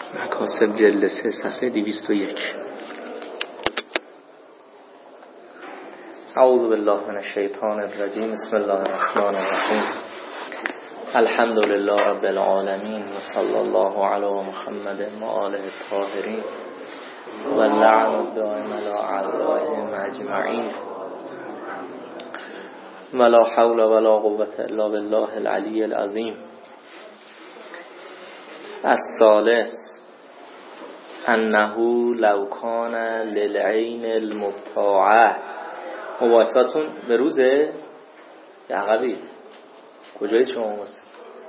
مکاسب جلد 3 صفحه 201. اعوذ بالله من الشیطان الرجیم. بسم الله الرحمن الرحیم. الحمد لله رب العالمین و صلی الله علی محمد و آله الطاهرین و لعن الدائم علی اعدائهم اجمعین ولا حول ولا قوة الا بالله العلی العظیم. الثالث انه لو کان للعین المبتاعه. مباحثاتون به روزه عقبید. کجایید شما مباحث؟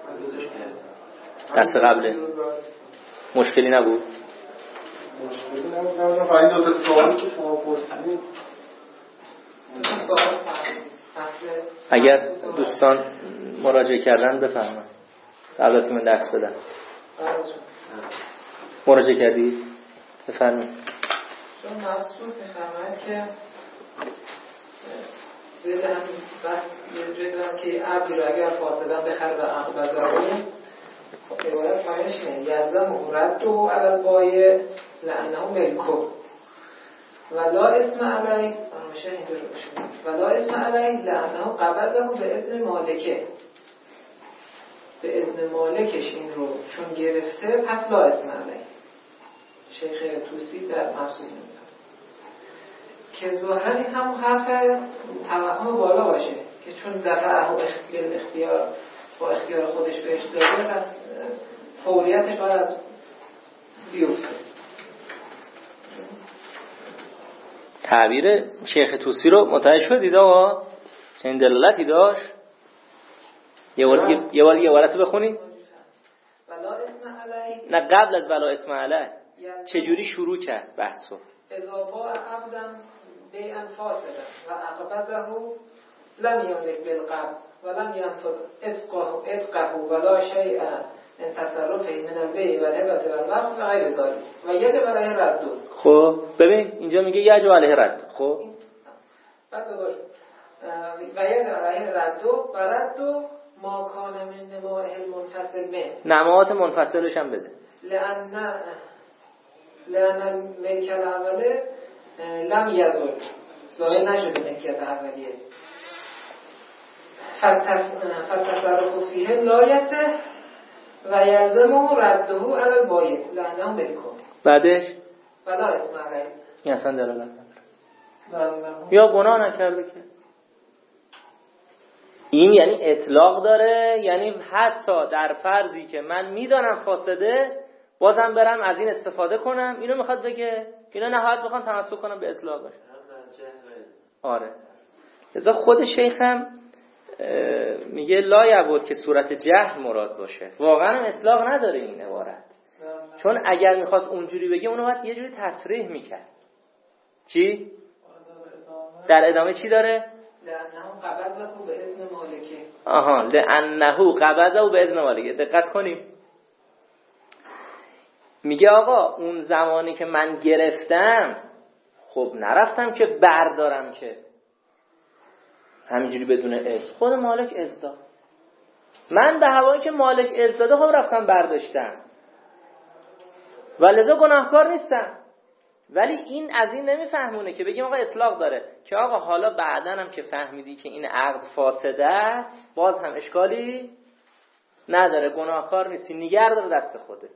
درس قبله مشکلی نبود؟ مشکلی نبود. فقط این دو تا سوالی که شما پرسیدید اگر دوستان مراجعه کردن بفهمن قبل از من درس بدم. مراجعه کردید؟ بفرمایید. چون مقصود می‌فهمد که زیده همین بحث یه جایی دارم که عبدی رو اگر فاسدن بخر و اقبضه عبارت پایینش اینه یلزم رد و علل بایه لعنه ملکو ولا اسم علی ولا اسم علی لعنه قبضه به اذن مالکه. به اذن مالکش این رو چون گرفته پس لا اسم علی. شیخ توسی در مبسوط نمیده که ظاهرا این همون حرف توهم بالا باشه که چون دفعه اختیار با اختیار خودش بهش داده پس فوریتش باید از بیفته. تعبیر شیخ توسی رو متوجه شدید آقا؟ چنین دلالتی داشت؟ یه بار عبارت رو بخونی؟ ولا اسم علی. نه قبل از ولا اسم علی چجوری شروع کرد بحثو؟ اضافه عبدن بیعن فاسدن و عقبضه لم یملک بالقبض ولم ینفذ اتقه ولا شیئا ان تصرفه من البیع و الهبه و الوقف و غیر ذلك و یجب علیه رد. خب ببین اینجا میگه یجب علیه رد. خب بعد بگوش و یجب علیه رد و رد ما کان من نمائه المنفصل من نماات منفصلش هم بده. لأن ملک الاوله لم یزل ظاهر نشده ملکیت اولیه فتصرف فیه لایته و یلزمه رده علی البایع لأنه ملکه. بعدش ولا اسم علی. این اصلا دلالت نداره یا گناه نکرده که. این یعنی اطلاق داره، یعنی حتی در فرضی که من میدانم فاسده بازم برم از این استفاده کنم. اینو میخواد بگه اینا نهایت بخوان تمسک کنم به اطلاقش. آره لذا خود شیخ هم میگه لا یبود که صورت جهل مراد باشه. واقعا هم اطلاق نداره این عبارت، چون اگر میخواست اونجوری بگه اونو باید یه جوری تصریح میکرد. چی؟ در ادامه چی داره؟ لأنه قبضه به اذن مالکه. آها لأنه قبضه به اذن مالکه. دقت کنیم میگه آقا اون زمانی که من گرفتم خب نرفتم که بردارم که همینجوری بدون اذن. خود مالک اذن داد. من به هوایی که مالک اذن داده خب رفتم برداشتم و لذا گناهکار نیستم. ولی این از این نمیفهمونه که بگیم آقا اطلاق داره که آقا حالا بعدن هم که فهمیدی که این عقد فاسده است باز هم اشکالی نداره، گناهکار نیستی، نگه دار دست خودت.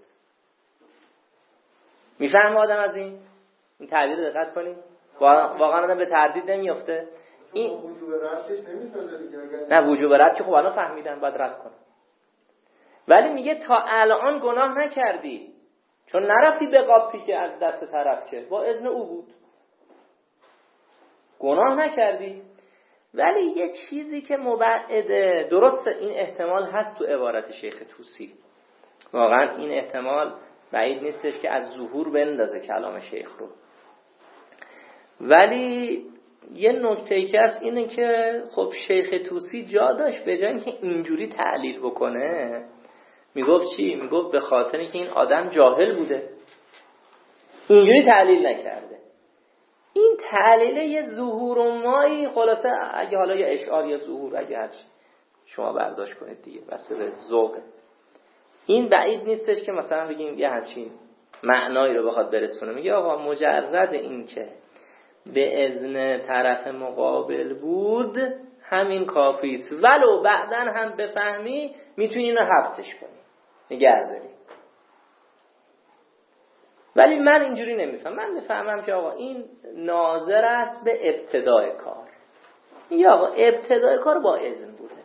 میفهم آدم از این تعبیر دقت کنیم واقعا آدم به تردید نمیافته. این وجوب ردش نمیتونه دیگه. نه وجوب رد که خب الان فهمیدن باید رد کنم، ولی میگه تا الان گناه نکردی چون نرفتی به قاپی که از دست طرف که با اذن او بود، گناه نکردی. ولی یه چیزی که مبعده، درست این احتمال هست تو عبارت شیخ توسی، واقعا این احتمال بعید نیستش که از ظهور بندازه کلام شیخ رو. ولی یه نکته‌ای که هست اینه که خب شیخ توسی جا داشت به جای اینکه اینجوری تعلیل بکنه میگفت چی؟ میگفت به خاطر اینکه این آدم جاهل بوده اینجوری تعلیل نکرده. این تعلیل یه ظهور و مایی خلاصه اگه حالا یه اشعار یا ظهور اگه هر شما برداشت کنید دیگه بس به ذوق. این بعید نیستش که مثلا بگیم یه همچین معنایی رو بخواد برسونه، میگه آقا مجرد این که به اذن طرف مقابل بود همین کافیست، ولو بعداً هم بفهمی میتونی اینو حبسش کنی، نگه داری. ولی من اینجوری نمیفهمم، من بفهمم که آقا این ناظر است به ابتدای کار، یا آقا ابتدای کار با اذن بوده،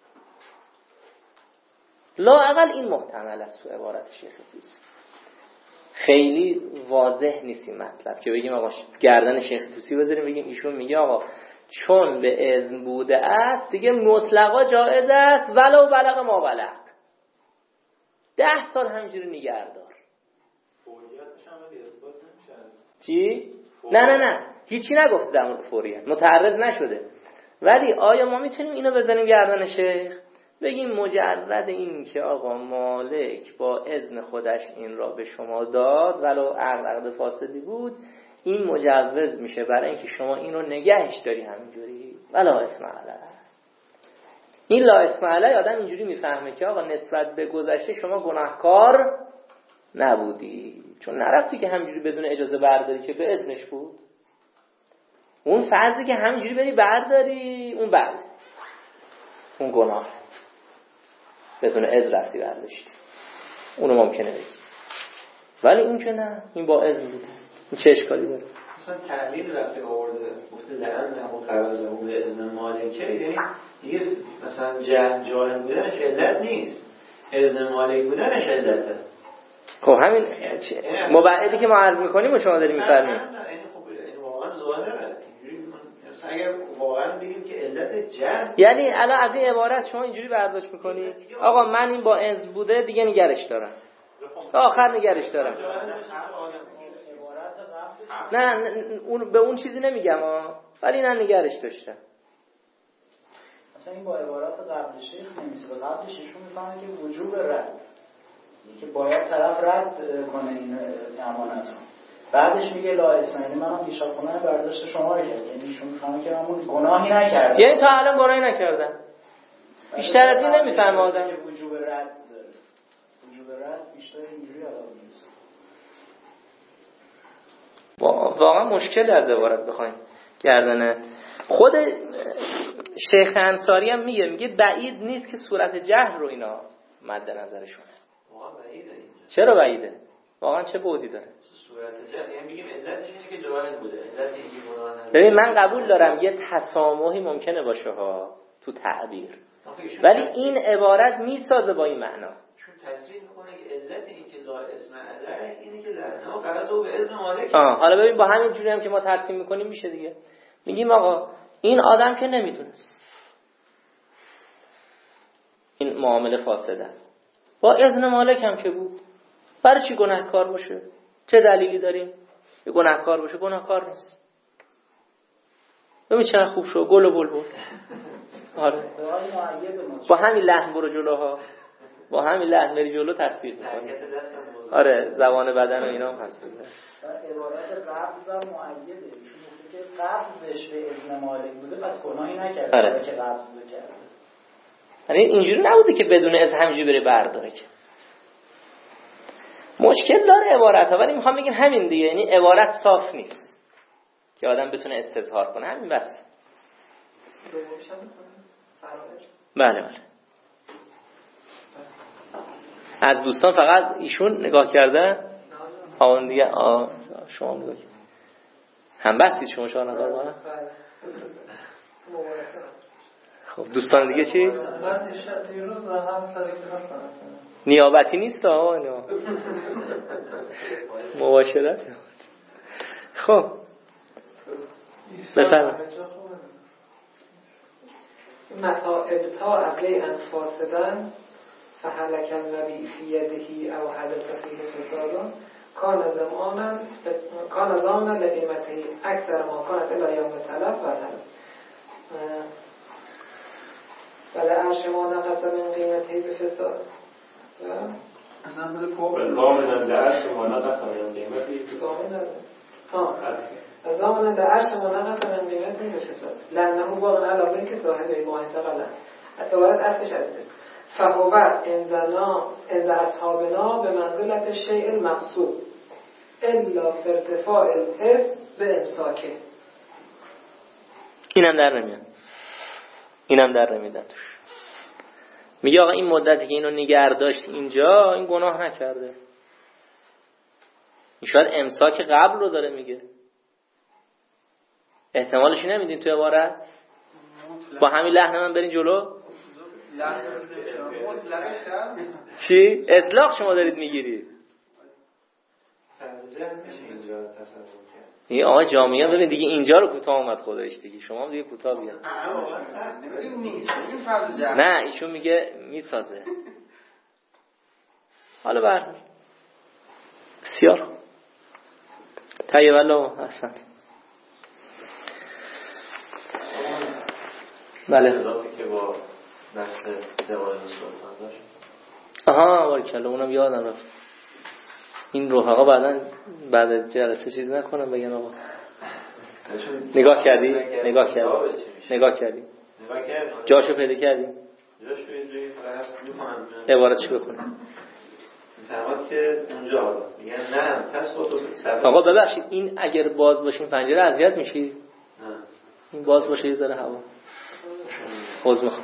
لااقل این محتمل است تو عبارت شیخ طوسی. خیلی واضح نیست این مطلب که بگیم آقا گردن شیخ طوسی بذاریم بگیم ایشون میگه آقا چون به اذن بوده است دیگه مطلقا جایز است ولو بلغ ما بلغ، 10 سال همینجوری نگهدار. چی؟ نه هیچی نگفته در مورد فوریت، متعرض نشده. ولی آیا ما میتونیم اینو بزنیم گردن شیخ بگیم مجرد این که آقا مالک با اذن خودش این را به شما داد ولو عقد فاسدی بود، این مجوز میشه برای اینکه شما این رو نگهش داری همینجوری ولا اسم علیه. این لا اسم علیه آدم اینجوری میفهمه که آقا نسبت به گذشته شما گناهکار نبودی، چون نرفتی که همینجوری بدون اجازه برداری که به اذنش بود. اون فرضی که همینجوری بری برداری اون بله، اون گناه بدون اذن رفتی برداشتی، اونو ممکنه بگی. ولی این که نه، این با اذن بوده، این چه اشکالی داره؟ مثلا تعلیل وقتی آورده گفته لعنه و قرضه به اذن مالکه، یعنی دیگه مثلا جاهل بودنش علت نیست، اذن مالک بودنش علته. خب همین مبعدی که ما عرض میکنیم و شما داریم میفرمایید. این خب واقعا ظاهره. مثلا اگر واقعا بگیم که علت جهل، یعنی الان از این عبارت شما اینجوری برداشت میکنی آقا من این با اذن بوده دیگه نگرش دارم تا آخر نگرش دارم. نه اون به اون چیزی نمیگم ولی نه نگرش داشتم. مثلا این با عبارات قبل شیخ نمیشه، به قبل شیخشون میفهمن که وجوب رد، که باید طرف رد کنه این امانت رو. بعدش میگه لا اسمعیلی منم پیشا کنه برداشت شما رو کرد، یعنی ایشون میفهمه که من گناهی نکردم، یعنی تا الان گناهی نکردم. بیشتر از این نمیفهمه آدم که وجوب رد داره. وجوب رد بیشتر اینجوری الان نیست. واقعا مشکلی از عبارت بخوایم گردنه. خود شیخ انصاری هم میگه بعید نیست که صورت جهل رو اینا مد نظرشونه. واقعا بعیده. چرا بعیده؟ واقعا چه بعدی داره؟ صورت جهل یعنی میگیم علتش اینه که جاهل بوده، علت اینه که گناه نداره. ببین من قبول دارم یه تسامحی ممکنه باشه ها تو تعبیر، ولی این عبارت میسازه با این معنا. چون تصریح میکنه که علت این که لا اسم علیه اینه که در نهایت قرض او به اذن مالک. حالا ببین با همین جوری هم که ما ترسیم میکنیم میشه دیگه. میگیم آقا این آدم که نمیتونست، این معامله فاسد است، با اذن مالک هم که بود، برای چی گناهکار باشه؟ چه دلیلی داریم که گناهکار باشه؟ گناهکار نیست. ببین چقدر خوب شد، گل و بلبل. آره با همین لحن برو جلوها، با همین لحن بری جلو تصویر می‌کنی. آره زبان بدن و اینا هم هست. عبارت قبض هم مؤیده، چون که قبضش به اذن مالک بوده پس گناهی نکرده. آره. که قبض کرده. یعنی اینجوری نبوده که بدون از همینجوری بره برداره که. مشکل داره عبارت ها، ولی میخوام بگم همین دیگه، یعنی عبارت صاف نیست که آدم بتونه استظهار کنه، همین بس. بله. از دوستان فقط ایشون نگاه کرده؟ اون دیگه شما نگاه کرد. هم بسید شما شاهنامه رو؟ خب دوستان دیگه چی؟ من دیروز هم صدیقی هستم. نیابتی نیست ها، مباشرت. خب بفرمایید. متا ابتاع بیعا فاسدا فهلك النبی فی یده او حدث فیه فساد کان زامنا لقیمته اکثر ما کانت الی یوم تلف ولی عرش ما نقص من قیمته بفساد زامنا لعرش ما نقص من قیمته زامنا لعرش ما نقص من قیمته بفساد لانه واقعا علاقه که صاحب ما انتقاله عبارت اصلش عزیزه فهو عند اصحابنا به منزلت شیء المقصود الا فی ارتفاع الحس به امساکه. اینم در نمیدن توش. میگه آقا این مدتی که اینو نگه داشت اینجا، این گناه نکرده. این شاید امساک قبل رو داره میگه. احتمالش نمیدین تو عبارت؟ با همین لحن من برین جلو. چی؟ اطلاق شما دارید میگیرید. این آقا جامعه ببین دیگه اینجا رو کوتاه اومد خودش دیگه. شما هم دیگه کوتاه بیان. نه ایشون میگه میسازه. حالا بر بسیار طیب الله احسن. بله خلافی که با نسل دوازده سلطان داشت. آها باریکلا اونم یادم رفت. این رفقا بعد جلسه چیز نکنم بگن آقا نگاه کردی؟ جاشو پیدا کردی؟ جاشو اینجوری می‌کنم. عبارت چی بخونم؟ فرماد که اونجا میگن نه تسقط. آقا ببخشید این اگر باز باشه این پنجره اذیت میشی؟ نه این باز باشه یه ذره هوا. باز میخوام.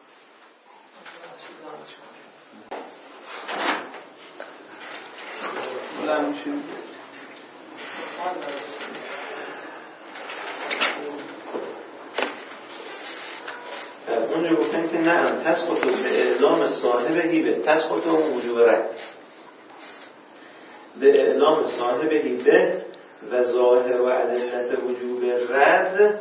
اونجا گفتن که نه تسقط به اعلام صاحب هیبه، تسقط اون وجوب رد به اعلام صاحب هیبه و ظاهر و ادلت وجوب رد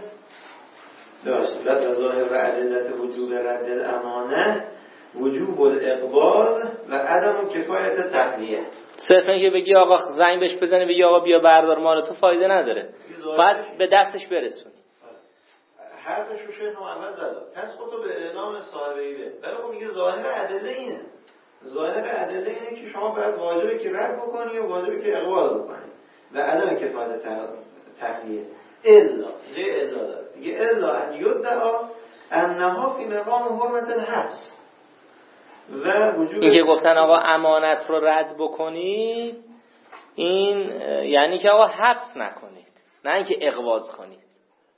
و ظاهر و ادلت وجوب رد الامانه وجوب الاقباض و عدم کفایت تحلیه. صرف اینکه بگی آقا زنگ بهش بزنی بگی آقا بیا بردار مال تو فایده نداره، باید به دستش برسونی. حرفش رو شیخ اول زد تسقط به اعلام صاحب هیبه، ولی خب میگه ظاهر ادله اینه. ظاهر ادله اینه که شما باید واجبه که رد بکنی و واجبه که اقبال بکنی و عدم کفایت تحلیه. الا داره دیگه، الا ان یدعا انها فی مقام حرمت الحبس و وجود این که گفتن آقا امانت رو رد بکنید، این یعنی که آقا حبس نکنید، نه اینکه اقباض کنید.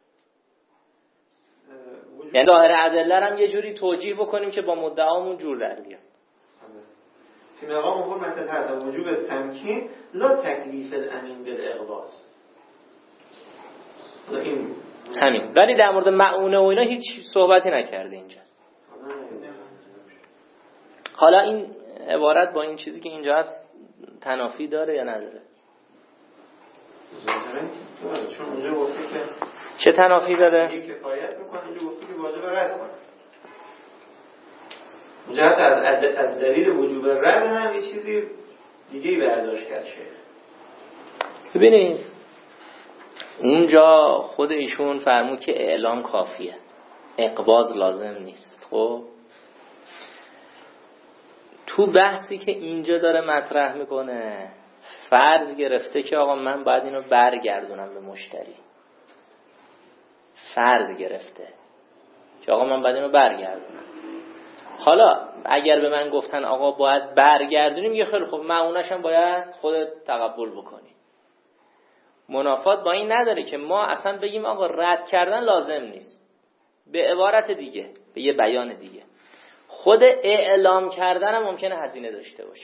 یعنی ظاهر ادله هم یه جوری توجیه بکنیم که با مدعامون جور در بیاد. فی مقام حرمت الحبس و وجوب تمکین لا تکلیف الامین بالاقباض. همین. ولی در مورد مؤونه و اینا هیچ صحبتی نکرده اینجا. حالا این عبارت با این چیزی که اینجا هست تنافی داره یا نداره؟ چون اونجا گفته که چه تنافی داره؟ این کفایت میکنه، اینجا گفته که واجب رد کنه. اونجا حتی از دلیل وجوب رد هم یه چیزی دیگه برداشت کرد شیخ. ببینید اونجا خود ایشون فرمود که اعلام کافیه، اقباض لازم نیست. خب تو بحثی که اینجا داره مطرح میکنه فرض گرفته که آقا من باید اینو برگردونم به مشتری. فرض گرفته که آقا من باید اینو برگردونم. حالا اگر به من گفتن آقا باید برگردونیم، یه خیلی خب معنیش هم باید خودت تقبل بکنی. منافات با این نداره که ما اصلا بگیم آقا رد کردن لازم نیست. به عبارت دیگه، به یه بیان دیگه، خود اعلام کردن هم ممکنه هزینه داشته باشه.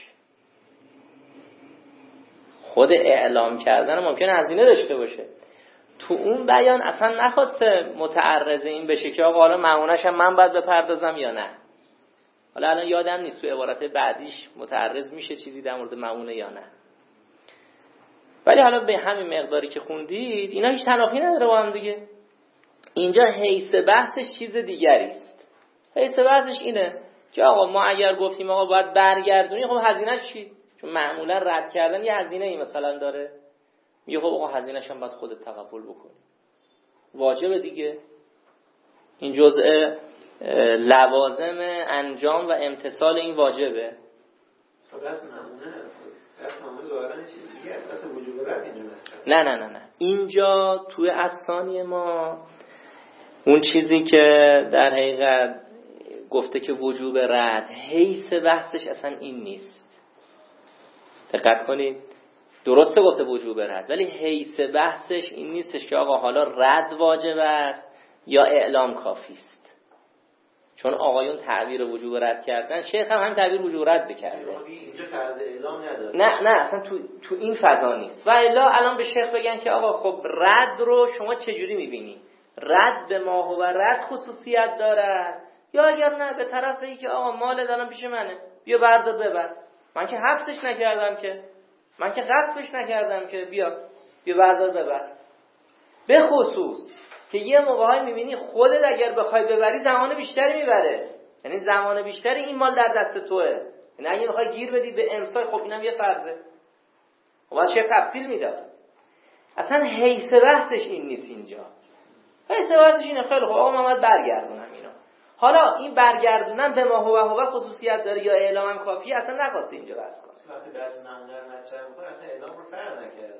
خود اعلام کردن هم ممکنه هزینه داشته باشه. تو اون بیان اصلا نخواسته متعرض این بشه که آقا حالا معنیش هم من باید بپردازم یا نه. حالا الان یادم نیست تو عبارت بعدیش متعرض میشه چیزی در مورد معنی یا نه. ولی حالا به همین مقداری که خوندید اینا هیچ تنافی نداره با هم دیگه. اینجا حیث بحثش چیز دیگری است. حیث بحثش اینه که آقا ما اگر گفتیم آقا باید برگردونی، خب هزینه‌اش چی؟ چون معمولا رد کردن یه هزینه‌ای مثلا داره. میگه خب آقا هزینه‌اش هم باید خودت تقبل بکنی. واجبه دیگه. این جزء لوازم انجام و امتثال این واجبه. نه اینجا توی اسامی ما اون چیزی که در حقیقت گفته که وجوب رد، حیث بحثش اصلا این نیست. دقت کنید، درسته گفته وجوب رد، ولی حیث بحثش این نیستش که آقا حالا رد واجب است یا اعلام کافی است. چون آقایون تعبیر وجوب رد کردن، شیخ هم همین تعبیر وجوب رد کرده. اینجا فرض اعلام نداره. نه اصلا تو این فضا نیست. و الا الان به شیخ بگن که آقا خب رد رو شما چجوری میبینی؟ رد به ما هو رد خصوصیت داره یا اگر نه به طرف بگی که آقا مال دارم پیش منه، بیا بردار ببر، من که حبسش نکردم که، من که غصبش نکردم که، بیا بردار ببر. به خصوص که یه موقعی میبینی خودت اگر بخوای ببری زمان بیشتری میبره، یعنی زمان بیشتری این مال در دست توئه، یعنی اگه بخوای گیر بدی به امسال، خب اینم یه فرضه، خب چه تفصیل میداد. اصلا حیث بحثش این نیست اینجا. حیث بحثش اینه خیلی خب آقا محمد برگردونم اینا. حالا این برگردونم به ما هو خصوصیت داره یا اعلامم کافیه، اصلا نخواسته اینجا بحث کنه. وقتی بحث معمولا مطرح می‌کنه اصلا اعلام رو فرض نکرده.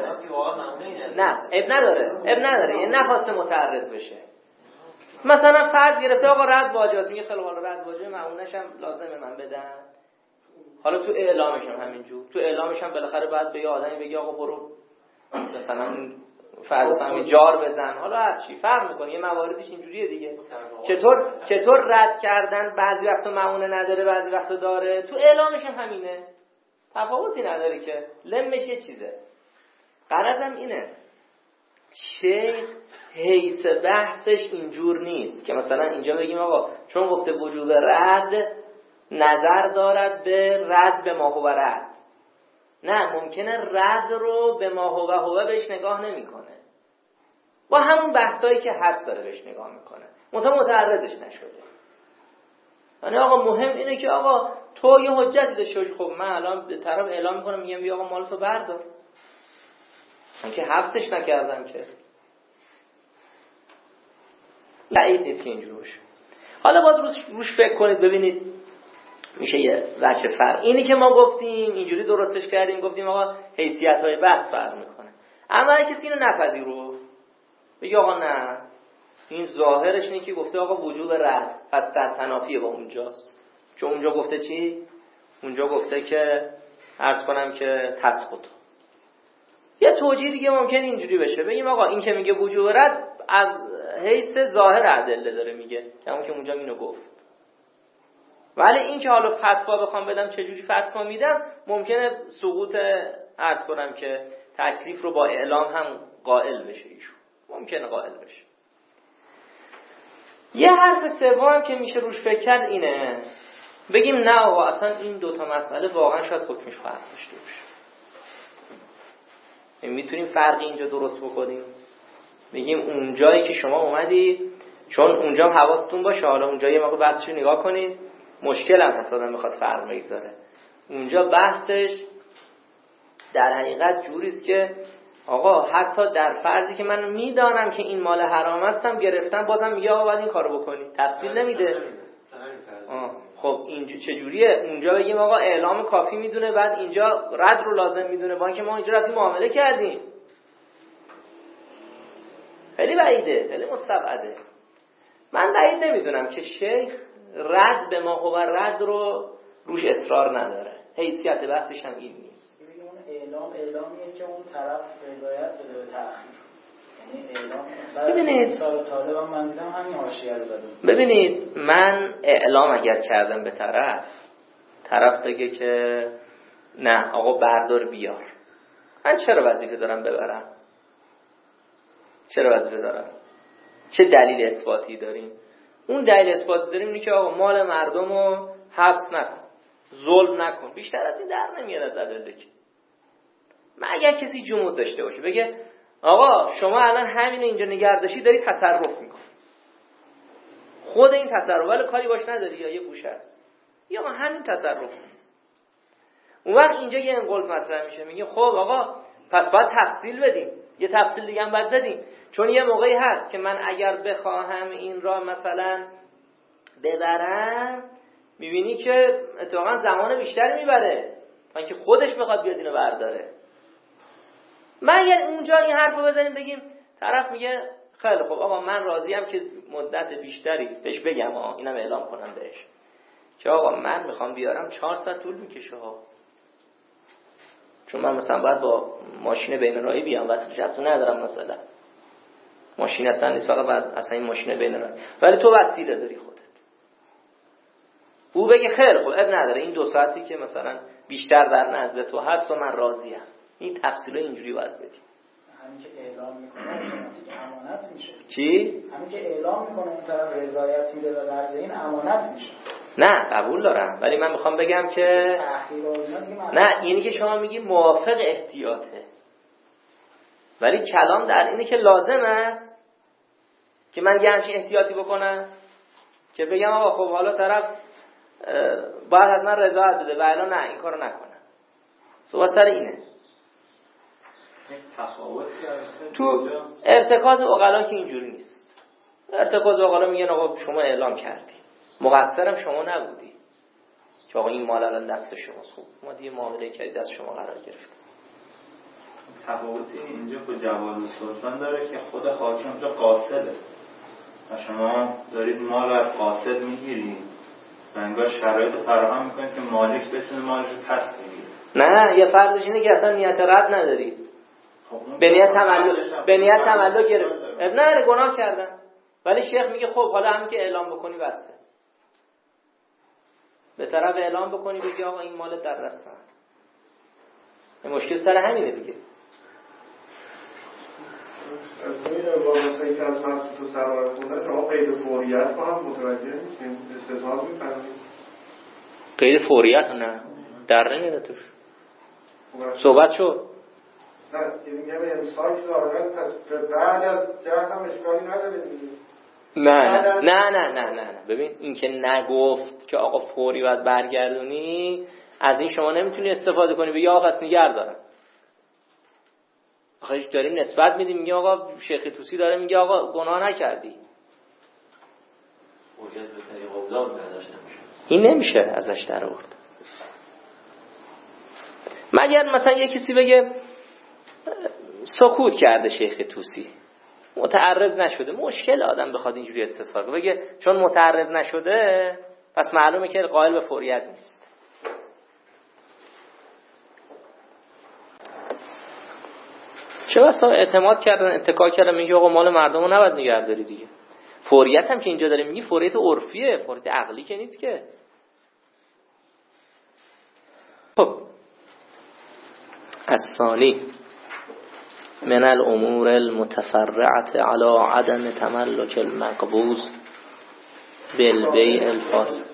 نه اب نداره یعنی نخواسته متعرض بشه. مثلا فرض گرفته آقا رد واجب است، میگه خیلی حالا رد واجب معمولش هم لازمه من بدم. حالا تو اعلامش هم همینجور، تو اعلامش هم بالاخره بعد به یه آدمی بگی آقا برو مثلا فرض همین جار بزن، حالا هر چی فرق میکنه، یه مواردش اینجوریه دیگه. چطور رد کردن بعضی وقتا معونه نداره بعضی وقتا داره، تو اعلامش هم همینه، تفاوتی نداره که، لمش یه چیزه. غرضم اینه شیخ حیث بحثش اینجور نیست که مثلا اینجا بگیم آقا چون گفته وجوب رد نظر دارد به رد به ما هو رد. نه، ممکنه رد رو به ما هو بهش نگاه نمیکنه، با همون بحثایی که هست داره بهش نگاه میکنه، متعرضش نشده. یعنی آقا مهم اینه که آقا تو یه حجتی داشته باشی، خب من الان به طرف اعلام میکنم میگم بیا آقا مالتو بردار، من که حبسش نکردم که. بعید نیست که اینجور باشه. حالا باید روش فکر کنید ببینید میشه یه وجه فرق. اینی که ما گفتیم اینجوری درستش کردیم، گفتیم آقا حیثیت‌های بحث فرق میکنه، اما کسی اینو نپذیرفت، بگی آقا نه این ظاهرش اینه که گفته آقا وجوب رد، پس در تنافیه با اونجاست. چون اونجا گفته چی؟ اونجا گفته که عرض کنم که تسقط. یه توجیه دیگه ممکن اینجوری بشه، بگیم آقا این که میگه وجوب رد از حیث ظاهر ادله داره میگه، همون که اونجا اینو گفت. ولی این که حالا فتوا بخوام بدم چجوری فتوا میدم، ممکنه سقوط عرض کنم که تکلیف رو با اعلام هم قائل بشه ایشون، ممکنه قائل بشه. یه حرف سوم که میشه روش فکر کرد اینه، بگیم نه آقا اصلا این دوتا مسئله واقعا شاید حکمش فرق داشته باشه. میتونیم فرقی اینجا درست بکنیم، بگیم اونجایی که شما اومدی، چون اونجا حواستون باشه، حالا اونجا یه موقع بحثشو نگاه کنید، مشکل هم هست آدم میخواد فرق بگذاره. اونجا بحثش در حقیقت جوریست که آقا حتی در فرضی که من میدانم که این مال حرام هستم گرفتم، بازم میگه آقا باید این کارو بکنی، تفصیل نمیده. خب اینجا چجوریه؟ اونجا بگیم آقا اعلام کافی میدونه، بعد اینجا رد رو لازم میدونه، با اینکه ما اینجا رفتیم معامله کردیم. خیلی بعیده، خیلی مستبعده. من بعید نمیدونم که شیخ رد به ما هو رد رو روش اصرار نداره، حیثیت بحثش هم این نیست. اون اعلامیه که اون طرف رضایت بده به تأخیر. ببینید طالب من دیدم همین حاشیه رو زدم. ببینید من اعلام اگر کردم به طرف بگه که نه آقا بردار بیار، من چرا وظیفه دارم ببرم؟ چرا وظیفه دارم؟ چه دلیل اثباتی داریم؟ اون دلیل اثباتی داریم اینه که آقا مال مردم رو حبس نکن، ظلم نکن، بیشتر از این در نمیاد از ادله. من اگر کسی جمود داشته باشه بگه آقا شما الان همین اینجا نگردشی داری تصرف میکنی، خود این تصرف ولی کاری باش نداری یا یه گوشه است یا ما همین تصرف است، اون وقت اینجا یه انقلب مطرح میشه، میگه خب آقا پس باید تفصیل بدیم، یه تفصیل دیگه هم باید بدیم، چون یه موقعی هست که من اگر بخواهم این را مثلا ببرم میبینی که اتفاقا زمان بیشتری میبره تا اینکه خودش بخواد بیاد اینو برداره. من اگر اونجا این حرفو بزنیم بگیم طرف میگه خیلی خب آقا من راضیم که مدت بیشتری بهش بگم، اینم اعلام کنم بهش که آقا من میخوام بیارم 4 ساعت طول میکشه ها، چون من مثلا باید با ماشین بین راهی بیام، وسط شخص ندارم مثلا، ماشین اصلا نیست، فقط باید اصلا این ماشین بین راهی، ولی تو وسیله داری خودت. او بگه خیر خب اب نداره، این 2 ساعتی که مثلا بیشتر در نزد تو هست و من راضیم. این تفصیل اینجوری باید بدیم. همین که اعلام میکنه اتوماتیک امانت میشه. چی؟ همین که اعلام میکنه اون طرف رضایت میده و قرض این امانت میشه. نه قبول دارم، ولی من میخوام بگم که نه، اینی که شما میگی موافق احتیاطه، ولی کلام در اینه که لازم است که من یه همچین احتیاطی بکنم که بگم آقا خب حالا طرف باید حتما رضایت بده و الان نه این کارو نکنم. صحبت سر اینه. تو ارتکاز عقلا که اینجوری نیست. ارتکاز عقلا میگن آقا شما اعلام کردی، مقصرم شما نبودی که آقا این مال الان دست شماست، خوب ما دیگه معامله کردی دست شما قرار گرفت. تفاوتی اینجا با جواز سلطان داره که خود حاکم اونجا قاصده و شما دارید مال از قاصد میگیرید و انگار شرایط فراهم میکنید که مالک بتونه مالش رو پس بگیره. نه یه فرضش اینه که اصلا نیت رد ندارید، به نیت تملک گرفت، نه گناه کردن، ولی شیخ میگه خب حالا همین که اعلام بکنی بسته، به طرف اعلام بکنی بگی آقا این مال در دست من. این مشکل سر همینه دیگه. از این واسطه که از مبسوط و سرار خونده شما قید فوریت با هم متوجه نیستیم، استثمار میفرمید قید فوریت نه در نمیده توش صحبت شد. نه یعنی میگم امسال که دارن بعد از جهت هم اشکالی نداره دیگه. نه ببین این که نگفت که آقا فوری باید برگردونی، از این شما نمیتونی استفاده کنی بگی آقا پس نگه دارم. آخه داریم نسبت میدیم، میگه آقا شیخ طوسی داره میگه آقا گناه نکردی، این نمیشه ازش در آورد. مگر مثلا یه کسی بگه سکوت کرده شیخ طوسی، متعرض نشده، مشکل آدم بخواد اینجوری استثار کنه بگه چون متعرض نشده پس معلومه که قائل به فوریت نیست. چه بسا اعتماد کردن، اتکا کردن، میگه آقا مال مردمو نباید نگهداری دیگه. فوریت هم که اینجا داره میگی فوریت عرفیه، فوریت عقلی که نیست که. خب الثانی من الامور المتفرعه على عدم تملك المقبوض بالبيع الفاسد.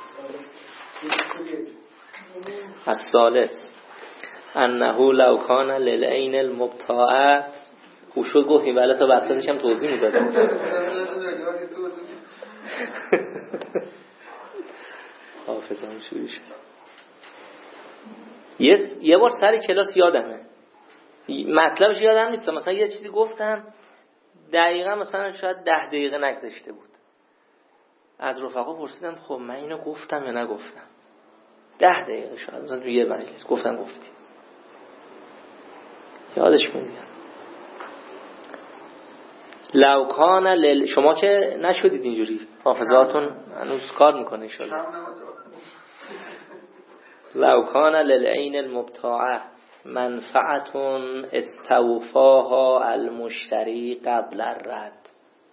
الثالث انه لو كان للعين المبتاع، خوب شد گفتیم بله تا وسطش هم توضیح میدادم. حافظم شروع شد. یه بار سر کلاس یادمه، مطلبش یادم نیست، مثلا یه چیزی گفتم دقیقا مثلا شاید 10 دقیقه نگذشته بود، از رفقا پرسیدم خب من اینو گفتم یا نگفتم. 10 دقیقه شاید مثلا تو یه مجلس گفتی یادش میاد. لو کان شما که نشدید اینجوری، حافظاتون هنوز کار میکنه ان شاءالله. لو کان للعین المبتاعه منفعت استوفاها المشتری قبل الرد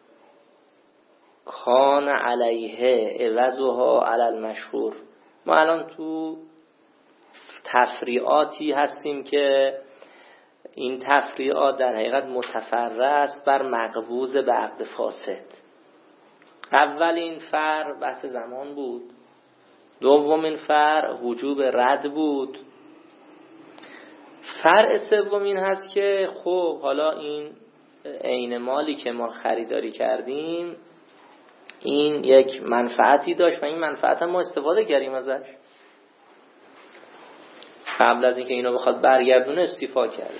کان علیه عوضها علی المشهور. ما الان تو تفریعاتی هستیم که این تفریعات در حقیقت متفرع است بر مقبوض به عقد فاسد. اولین فرع بحث زمان بود، دومین فرع وجوب رد بود، فرع سومین هست که خب حالا این عین مالی که ما خریداری کردیم این یک منفعتی داشت و این منفعت هم ما استفاده کردیم ازش، قبل از اینکه اینو بخواد برگردونه استیفا کرده.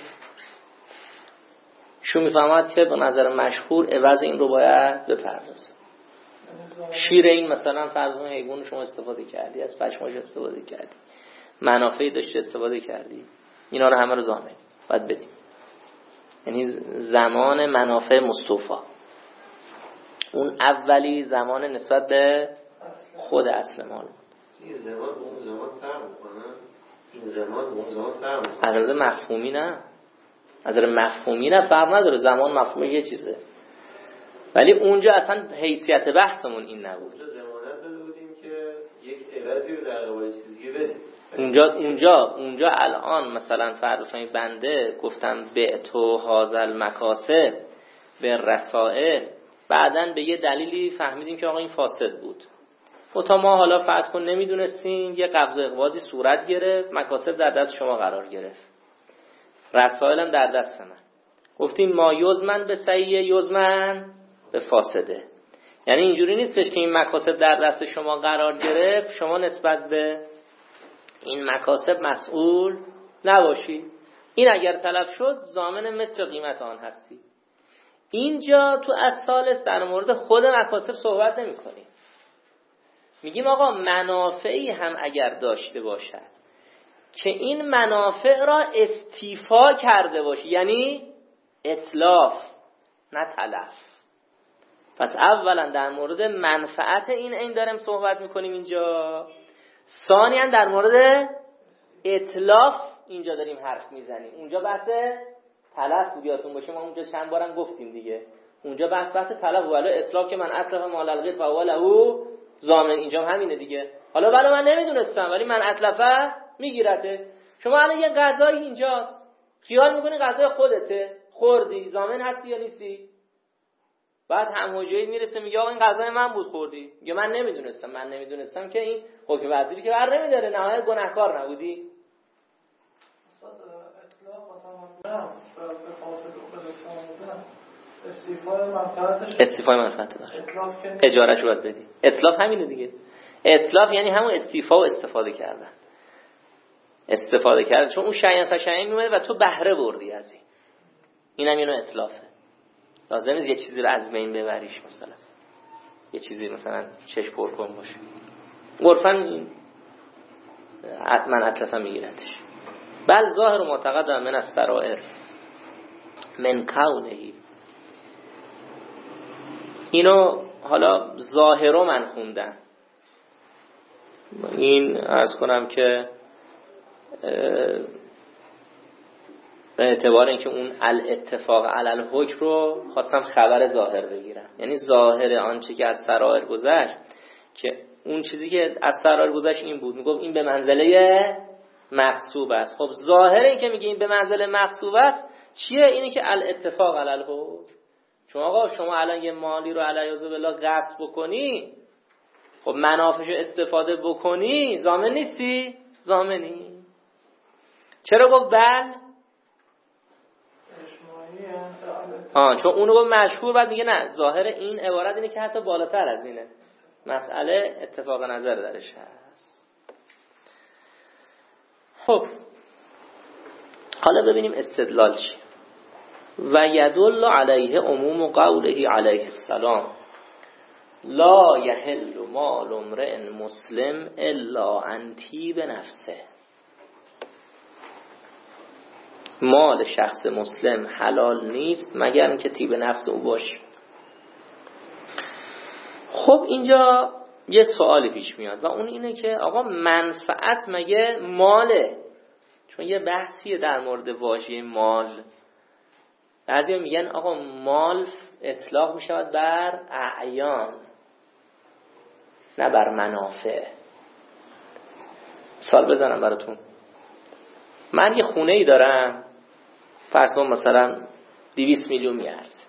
شو میفهمد که به نظر مشهور عوض این رو باید بپردازه. شیر این مثلا فرضاً حیوان شما استفاده کردی، از پشماش استفاده کردی، منافعی داشته استفاده کردی، اینا رو همه رو ضامن باید بدیم. یعنی زمان منافع مستوفا، اون اولی زمان نسبت به خود اصل مال بود. این زمان با اون زمان فرق می‌کنه. این زمان اون زمان فرق میکنه. از نظر مفهومی نه، از نظر مفهومی نه فرق نداره، زمان مفهومی یه چیزه، ولی اونجا اصلا حیثیت بحثمون این نبود. اونجا ضمانت داده بودیم که یک عوضی رو در قبال چیزی بده. اونجا الان مثلا فرض کنید بنده گفتم بعتو هازل مکاسب به رسائل، بعدن به یه دلیلی فهمیدیم که آقا این فاسد بود، تا ما حالا فرض کن نمیدونستیم، یه قبض و اقباضی صورت گرفت، مکاسب در دست شما قرار گرفت، رسائل هم در دست من، گفتیم ما یزمن به صحیح یزمن به فاسده. یعنی اینجوری نیستش که این مکاسب در دست شما قرار گرفت شما نسبت به این مکاسب مسئول نباشی، این اگر تلف شد ضامن مثل قیمت آن هستی. اینجا تو الثالث در مورد خود مکاسب صحبت نمی کنیم، میگیم آقا منافعی هم اگر داشته باشد که این منافع را استیفا کرده باشه، یعنی اتلاف نه تلف. پس اولا در مورد منفعت این داریم صحبت میکنیم اینجا، ثانیاً در مورد اتلاف اینجا داریم حرف میزنیم. اونجا بحث تلف بود، یادتون باشه ما اونجا چند بارم گفتیم دیگه، اونجا بحث تلف و ولی اتلاف که من اتلف مال الغیر فهو له ضامن، اینجا هم همینه دیگه. حالا ولی من نمیدونستم ولی من اتلفه میگیرته. شما الان یه غذایی اینجاست خیال میکنی غذای خودته، خوردی، ضامن هستی یا نیستی؟ بعد هم حجه‌ای میرسه میگه آقا این غذای من بود خوردی، میگه من نمیدونستم که این حکم وظیفی که بر نمیداره، نهایت گناهکار نبودی. استیفای منفعت داره، اجارهش رو باید بدی. اتلاف همینه دیگه، اتلاف یعنی همون استیفا و استفاده کردن، چون اون شیئا فشیئا میومده و تو بهره بردی از این هم اینو اتلافه. لازم نیست یه چیزی رو از بین ببریش، مثلا یه چیزی مثلا چشم پر کن باشه، عرفاً من اتلفه میگیرتش. بل ظاهر و معتقد من السرائر من کونهی، اینو حالا ظاهرو من خوندم، این عرض کنم که به اعتبار اینکه اون الاتفاق علی الحکم رو خواستم خبر ظاهر بگیرم، یعنی ظاهر آنچه که از سرائر گذشت، که اون چیزی که از سرائر گذشت این بود، میگفت این به منزله مقصوب است. خب ظاهر این که میگه این به منزله مقصوب است چیه؟ اینه که الاتفاق علی الحکم. چون آقا شما الان یه مالی رو علیه بالله غصب بکنی، خب منافعشو استفاده بکنی، ضامن نیستی؟ ضامنی. چرا گفت بل؟ چون اونو گفت مشهور، بعد میگه نه ظاهر این عبارت اینه که حتی بالاتر از اینه، مسئله اتفاق نظر درش هست. خب حالا ببینیم استدلال چی. و یدل علیه عموم قوله علیه السلام لا یحل مال امرئ مسلم الا عن طیب نفسه، مال شخص مسلم حلال نیست مگر اینکه طیب نفس او باشه. خب اینجا یه سوالی پیش میاد و اون اینه که آقا منفعت مگه ماله؟ چون یه بحثیه در مورد واژه مال. بعضی میگن آقا مال اطلاق میشود بر اعیان نه بر منافع. مثال بزنم براتون. من یه خونه ای دارم، فرض کن مثلا 200 میلیون میارزه.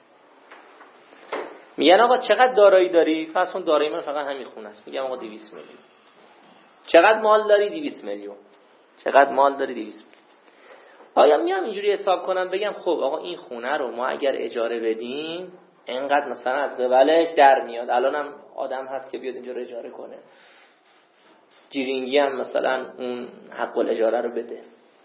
میگن آقا چقدر دارایی داری؟ فرض کن دارایی من فقط همین خونه است. میگم آقا 200 میلیون. چقدر مال داری؟ 200 میلیون. چقدر مال داری؟ 200 میلیون. آیا میام اینجوری حساب کنم بگم خب آقا این خونه رو ما اگر اجاره بدیم اینقدر مثلا از قبلش در میاد، الانم آدم هست که بیاد اینجا رو اجاره کنه، جیرینگی هم مثلا اون حق الاجاره رو بده.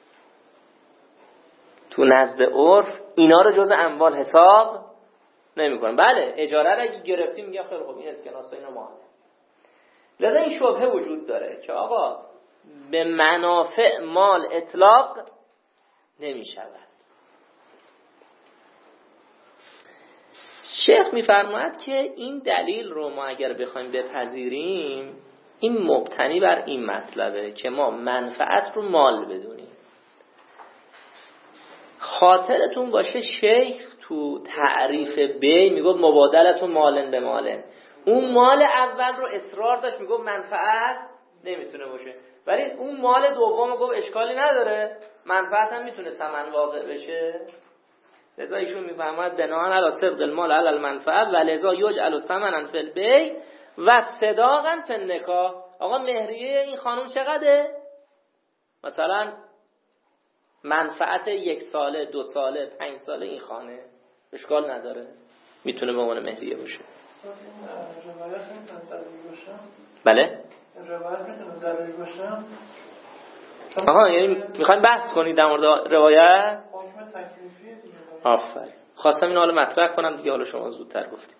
تو نزد عرف اینا رو جز اموال حساب نمی‌کنن. بله اجاره رو اگه گرفتیم میگم خیلی خوب این اسکناس و اینا ماله. لذا این شبهه وجود داره که آقا به منافع مال اطلاق نمی‌شود. شیخ می‌فرماید که این دلیل رو ما اگر بخوایم بپذیریم، این مبتنی بر این مطلبه که ما منفعت رو مال بدونیم. خاطرتون باشه شیخ تو تعریف بی میگفت مبادلتون مالن به مالن. اون مال اول رو اصرار داشت میگفت منفعت نمیتونه باشه، ولی اون مال دوم گفت اشکالی نداره منفعت هم میتونه ثمن واقع بشه. لذا ایشون میفهمد بناء علی صدق المال علی المنفعه و لذا یجعل ثمنا فی البیع و صداقا فی النکاح. آقا مهریه این خانم چقدره؟ مثلا منفعت 1 ساله 2 ساله 5 ساله این خانه اشکال نداره، میتونه به عنوان مهریه باشه. بله؟ آها، یعنی میخوایم بحث کنید در مورد روایت؟ آفرین، خواستم این حالا مطرح کنم دیگه، حالا شما زودتر گفتید.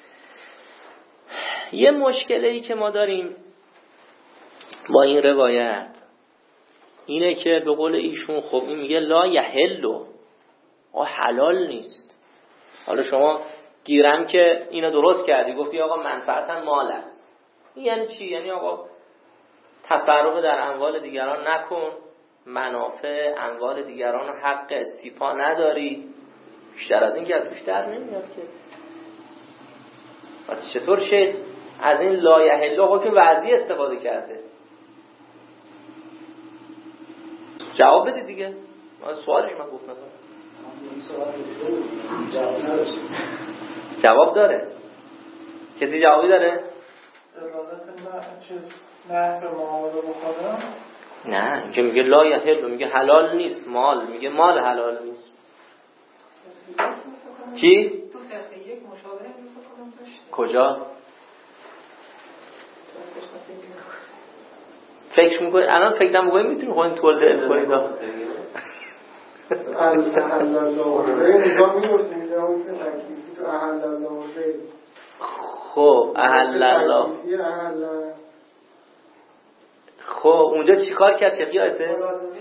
یه مشکلی که ما داریم با این روایت اینه که به قول ایشون خب این میگه لا یحلو، حلال نیست. حالا شما گیرم که اینو درست کردی گفتی آقا منفعتا مال است، این یعنی چی؟ یعنی آقا تصرف در اموال دیگران نکن، منافع اموال دیگران رو حق استیفا نداری. بیشتر از این که از توش در نمیاد که. پس چطور شد از این لا یحل حکم وضعی استفاده کرده؟ جواب بدید دیگه. من سوالش من گفتم جواب داره. کسی جوابی داره؟ نه، اینکه میگه لا یحل میگه حلال نیست مال، میگه مال حلال نیست. چی؟ تو فقه یک مشابه می‌کنم داشت. کجا؟ فکر میکنید الان فکر نمی‌کنید میتونید خودتون تولید کنید. احل الله نگاه می‌کنید میگه اون تکلیفی تو احل الله. خب احل الله، خب اونجا چیکار کرد شیخ یادته؟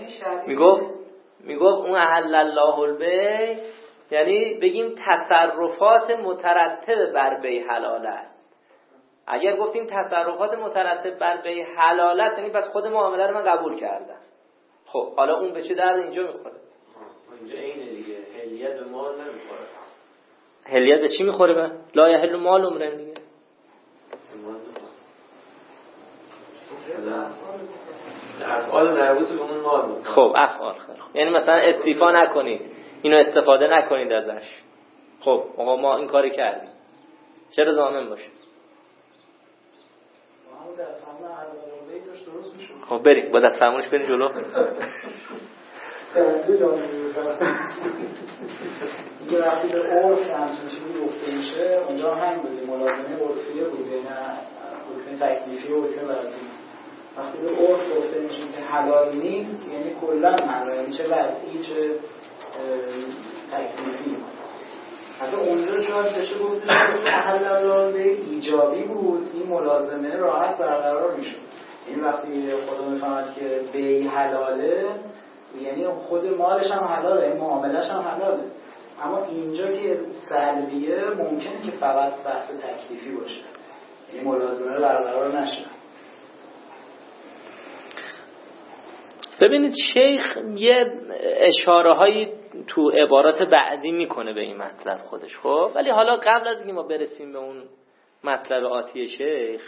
میگفت اون احل الله البیع یعنی بگیم تصرفات مترتب بر بیع حلال است. اگر گفتیم تصرفات مترتب بر بیع حلال است یعنی پس خود معامله رو من قبول کردم. خب حالا اون به چه درد اینجا میخوره؟ اینجا اینه دیگه، حلیت به مال نمیخوره. حلیت به چی میخوره به؟ لا یحل مال امرن دیگه. افعال مربوط به اون مال بود. خب افعال خب. یعنی مثلا استیفا نکنید، اینو استفاده نکنید ازش. خب آقا ما این کاری کردیم، چرا ضامن باشه؟ خب بریم با دست فرمونش بریم جلو. یه وقتی به عرف همچین چیزی گفته میشه اونجا هم بوده ملازمه عرفیه بوده، نه حکم تکلیفی و حکم وضعی. وقتی به عرف گفته میشه که حلال نیست یعنی کلا حلال، یعنی چه وضعی چه تکلیفی. حتی اونجا شاید بشه گفته که احل الله به ایجابی بود، این ملازمه راحت برقرار میشه. این وقتی خدا میفهمد که بیع حلاله یعنی خود مالش هم حلاله، این معاملش هم حلاله. اما اینجا که سلبیه ممکنه که فقط بحث تکلیفی باشه، یعنی ملازمه برقرار نشه. ببینید شیخ یه اشاره هایی تو عبارات بعدی میکنه به این مطلب خودش، خب ولی حالا قبل از اینکه ما برسیم به اون مطلب آتی شیخ،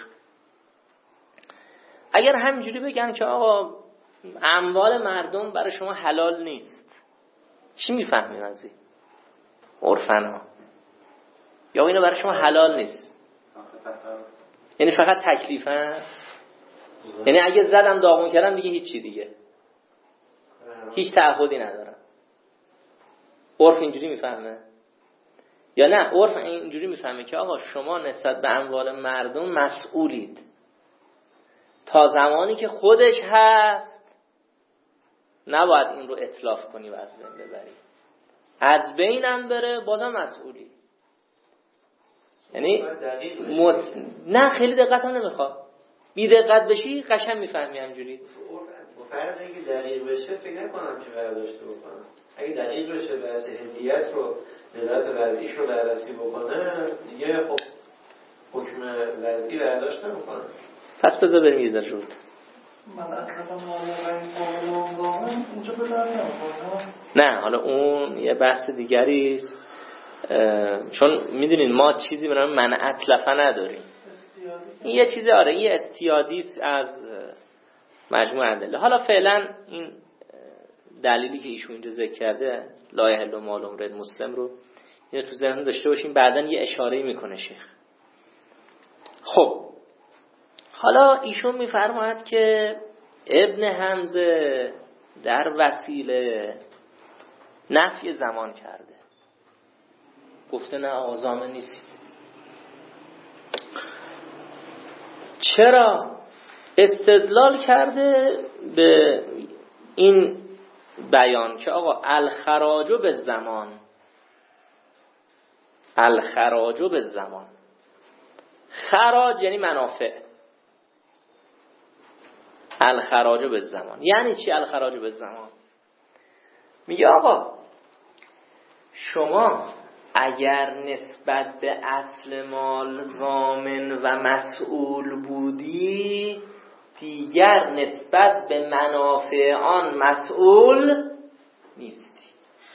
اگر همینجوری بگن که آقا اموال مردم برای شما حلال نیست، چی میفهمیم از این عرفنا؟ یا اینو برای شما حلال نیست یعنی فقط تکلیفه؟ یعنی اگه زدم داغون کردم دیگه هیچی دیگه، هیچ تعهدی ندارم. عرف اینجوری میفهمه؟ یا نه عرف اینجوری میفهمه که آقا شما نسبت به اموال مردم مسئولید، تا زمانی که خودش هست نباید این رو اتلاف کنی و از بین ببری، از بینم بره بازم مسئولی. یعنی نه خیلی دقت هم نمیخواد، بی دقت بشی قشنگ میفهمی همجوری. فرض اینکه دقیق بشه فکر نکنم که برداشته بکنم. اگه دقیق بشه بحث هدیت رو دلالت وضعیش رو بررسی بکنه دیگه خب حکم وضعی برداشت نمیکنه. پس بذار بریم یه ذره جلوتر. من اصلا مال اینجا به در نمیخوره. نه حالا اون یه بحث دیگری است، چون میدونید ما چیزی به نام منع اطلقا نداریم. این یه چیزی آره یه استیادی است از مجموع ادله. حالا فعلا این دلیلی که ایشون اینجا ذکر کرده لا یحل مال امرئ مسلم رو اینو تو ذهن داشته باشیم، بعداً یه اشاره‌ای میکنه شیخ. خب حالا ایشون میفرماید که ابن حمزه در وسیله نفی زمان کرده، گفته نه آقا ضامن نیستید. چرا؟ استدلال کرده به این بیان که آقا الخراج به زمان، الخراج به زمان، خراج یعنی منافع، الخراج به زمان یعنی چی؟ الخراج به زمان میگه آقا شما اگر نسبت به اصل مال ضامن و مسئول بودی، دیگر نسبت به منافع آن مسئول نیستی.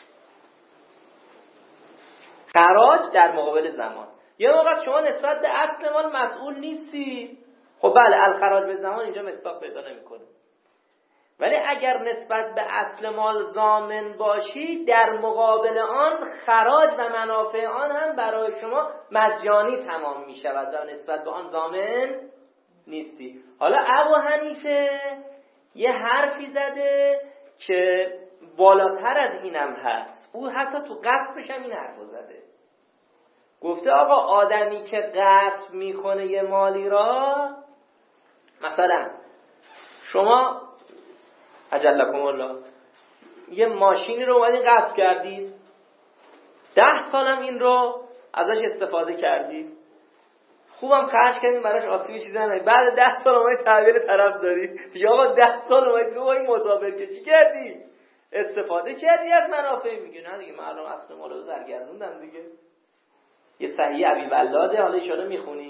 خراج در مقابل زمان. یه موقع شما نسبت به اصل مال مسئول نیستی، خب بله الخراج به زمان اینجا مصداق پیدا نمیکنه. ولی اگر نسبت به اصل مال ضامن باشی، در مقابل آن خراج و منافع آن هم برای شما مجانی تمام می شود و نسبت به آن ضامن نیستی. حالا ابو حنیفه یه حرفی زده که بالاتر از اینم هست، او حتی تو قصبش هم این حرفو زده، گفته آقا آدمی که قصب میکنه یه مالی را، مثلا شما اجلکم الله یه ماشینی رو اومدین غصب کردید، 10 سالم این رو ازش استفاده کردید، خوبم خرج کردین، براش آسیبی چیزی نمیاد، بعد 10 سال اومدید تحویل طرف دادید، یا آقا 10 سال اومدید تو با این مسافر کشی کردی، استفاده کردی از منافع، میگه نه دیگه من الان اصل مال رو درگردوندم دیگه. یه صحیح ابی ولاده، حالا اشاره میخونی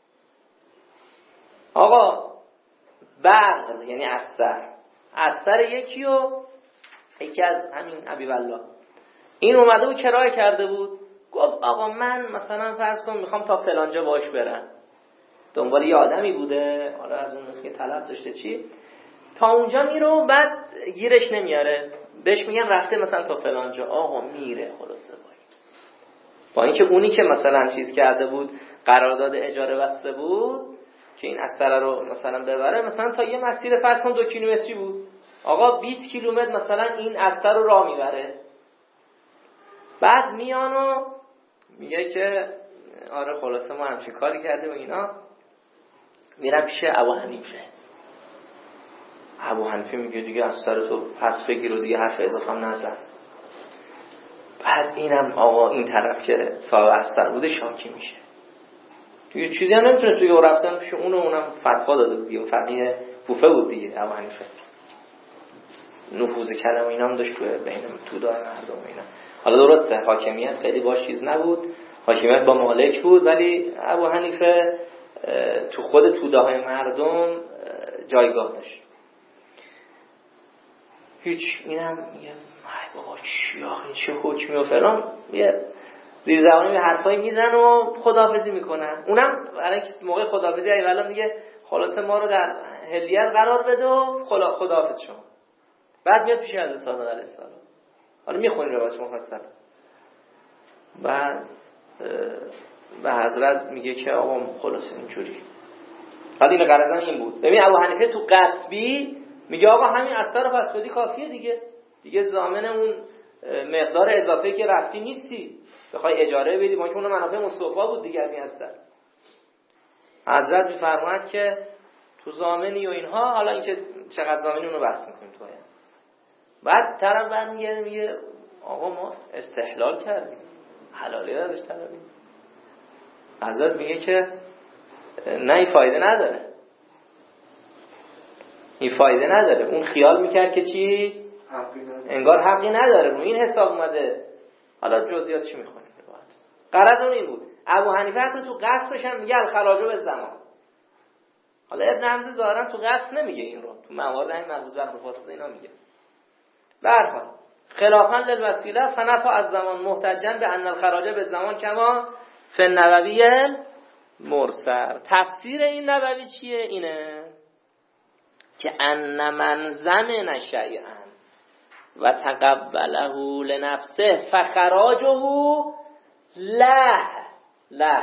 آقا بعد یعنی استر یکی از همین ابی والله این اومده و کرایه کرده بود، گفت آقا من مثلا فرض کن میخوام تا فلانجا باش برم، دنبال یه آدمی بوده، حالا از اون نسخه طلب داشته چی، تا اونجا میره بعد گیرش نمیاره، بهش میگن رفته مثلا تا فلانجا، آقا میره خلاصه با اینکه اونی که مثلا چیز کرده بود قرارداد اجاره بسته بود که این استر رو مثلا ببره، مثلا تا یه مسیر فرض کن 2 کیلومتری بود، آقا 20 کیلومتر مثلا این استر رو راه میبره، بعد میان و میگه که آره خلاصه ما همچین کاری کرده و اینا، میرم پیش ابو حنیفه. ابو حنیفه میگه دیگه استر تو پس بگیر و دیگه حرف اضافه هم نزن. بعد اینم آقا این طرف که صاحب استر بوده شاکی میشه، دیگه چیزی هم نمیتونه توی رفتن پیش اونم فتوا داده بود دیگه، فقیه کوفه بود دیگه ابو حنیفه، نفوذ کلام اینا هم داشت بین تودای مردم اینا. حالا درسته حاکمیت خیلی باش چیز نبود، حاکمیت با مالک بود، ولی ابو حنیفه تو خود تودهای مردم جایگاه داشت. هیچ اینم میگه ای بابا چی آخه چه حکمی و فلان، یه زیر زبانی به حرفایی میزن و خداحافظی میکنن. اونم برای موقع خداحافظی اولا میگه خلاصه ما رو در حلیت قرار بده و خداحافظ شما. بعد میاد پیش حضرت صادق علیه السلام، حالا میخونیم روایت مفصل، بعد به حضرت میگه که آقا خلاصه اینجوری، حالا این غرضم این بود. ببین ابو حنیفه تو قصبی میگه آقا همین اثر رو پس بدی کافیه دیگه ضامن اون مقدار اضافه که رفتی نیستی، بخوای اجاره بدی، ما که اون منافع مستوفا بود دیگه می هستن. حضرت میفرماید که تو ضامنی و اینها، حالا این که چقدر ضامنی اونو بحث میکنیم تو آینده. بعد طرف برمیگره میگه آقا ما استحلال کردیم، حلالی نداشت طرفی. حضرت میگه که نه این فایده نداره، این فایده نداره. اون خیال میکرد که چی؟ انگار حقی نداره، رو این حساب اومده. حالا جزئیاتش میخونیم. غرض اون این بود. ابو حنیفه حتی تو قصرش هم میگه الخراج به زمان، حالا ابن حمزه ظاهرا تو قصد نمیگه این رو، تو موارد همین مربوط به عقد فاسد اینا میگه. به هر حال خلافا للوسیله فنفع از زمان محتجا به ان الخراج به زمان کما فی النووی مرسل. تفسیر این نووی چیه؟ اینه که ان من زمن شیئا و تقبله لنفسه فخراجه له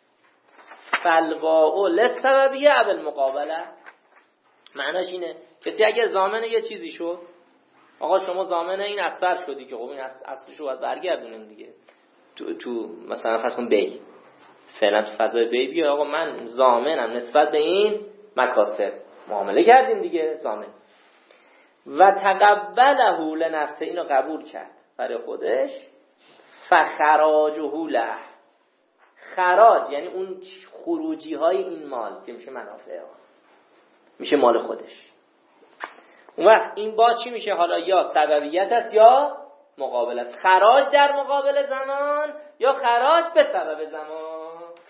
فالواء للسببیه او المقابله. معناش اینه کسی اگه ضامن یه چیزی شد، آقا شما ضامن این اثر شدی که خب این اصلشو باید برگردونیم دیگه، تو مثلا فرض کن بی فعلا تو فضای بی بیا آقا من ضامنم نسبت به این مکاسب، معامله کردیم دیگه ضامن. و تقبله لنفسه، اینو قبول کرد برای خودش، فخراجه له، خراج یعنی اون خروجی های این مال که میشه منافع ها، میشه مال خودش. اون وقت این با چی میشه؟ حالا یا سببیت است یا مقابل است. خراج در مقابل زمان یا خراج به سبب زمان.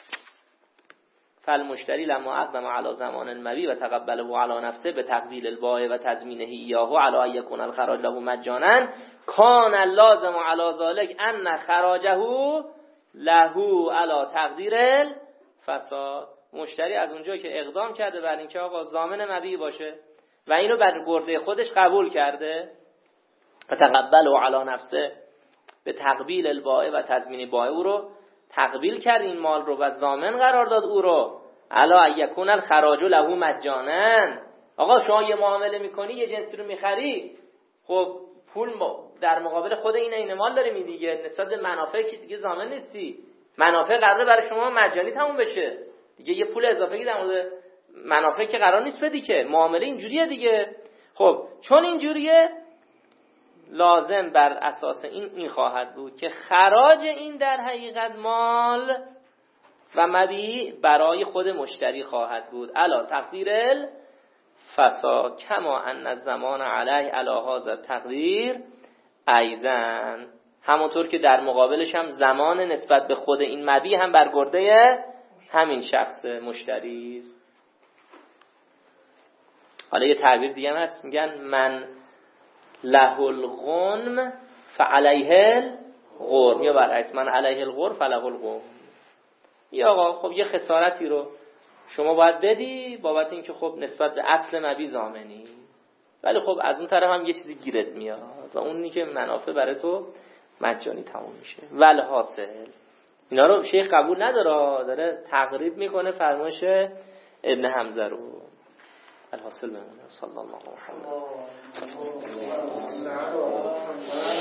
فالمشتری لما اقدم على زمان المبی و تقبله على نفسه به تقبیل البائع و تضمینه ایاه علی ان یکون الخراج له مجانا کان اللازم علی ذلک ان خراجه له علی تقدیر الفساد. مشتری از اونجایی که اقدام کرده بر اینکه آقا ضامن مبیع باشه و اینو بر گرده خودش قبول کرده و تقبله علی نفسه به تقبیل البائع و تضمین بائع او رو تقبیل کرد این مال رو و ضامن قرار داد او رو الا یکون الخراج له مجانا. آقا شما یه معامله میکنی، یه جنسی رو میخری، خب پول در مقابل خود این مال داری میدی دیگه، نسبت به منافع که دیگه ضامن نیستی، منافع قراره برای شما مجانی تموم بشه دیگه، یه پول اضافه‌ای در مورد منافع که قرار نیست بدی که، معامله اینجوریه دیگه. خب چون اینجوریه لازم بر اساس این خواهد بود که خراج این در حقیقت مال و مبیع برای خود مشتری خواهد بود الا تقدیر الفساد کما ان الزمان علیه علی هذا التقدیر ایضا، همونطور که در مقابلش هم زمان نسبت به خود این مبیع هم برگرده همین شخص مشتری است. حالا یه تعبیر دیگه هست میگن من له الغنم فعليه الغرم، یا برعکس من علیه الغرم فله الغرم. یا آقا خب یه خسارتی رو شما باید بدی بابت اینکه خب نسبت به اصل مبیع ضامنی، ولی خب از اون طرف هم یه چیزی گیرت میاد و اونی که منافع برای تو مجانی تموم میشه. والحاصل اینا رو شیخ قبول نداره، داره تقریب میکنه فرمایش ابن حمزه رو. الحاصل بمونه. صلی الله علیه و سلم.